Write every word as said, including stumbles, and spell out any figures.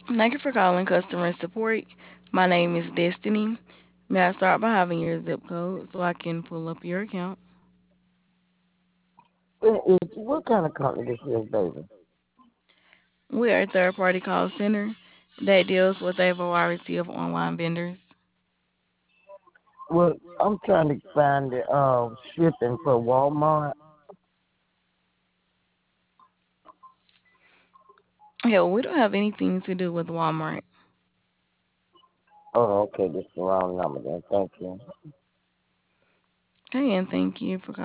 Thank you for calling customer support. My name is Destiny. May I start by having your zip code so I can pull up your account? Eh, eh, What kind of company this is, baby? We are a third party call center that deals with a variety of online vendors. Well, I'm trying to find the um shipping for Walmart. Hell, we don't have anything to do with Walmart. Oh, okay, this is the wrong number then. Thank you. Okay, and thank you for calling.